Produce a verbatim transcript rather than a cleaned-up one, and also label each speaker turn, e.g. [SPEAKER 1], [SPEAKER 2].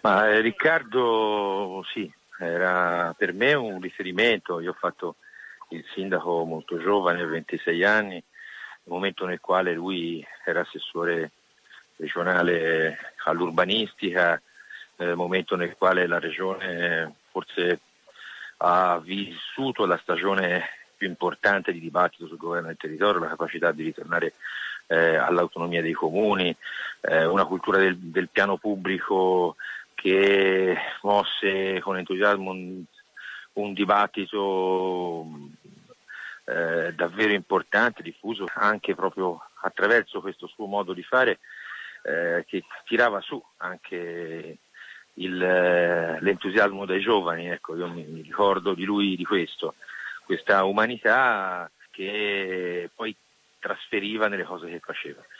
[SPEAKER 1] Ma eh, Riccardo sì, era per me un riferimento. Io ho fatto il sindaco molto giovane, a ventisei anni, nel momento nel quale lui era assessore regionale all'urbanistica, nel momento nel quale la regione forse ha vissuto la stagione più importante di dibattito sul governo del territorio, la capacità di ritornare eh, all'autonomia dei comuni, eh, una cultura del, del piano pubblico che mosse con entusiasmo un, un dibattito eh, davvero importante, diffuso anche proprio attraverso questo suo modo di fare, eh, che tirava su anche il, l'entusiasmo dei giovani. Ecco, io mi, mi ricordo di lui di questo, questa umanità che poi trasferiva nelle cose che faceva.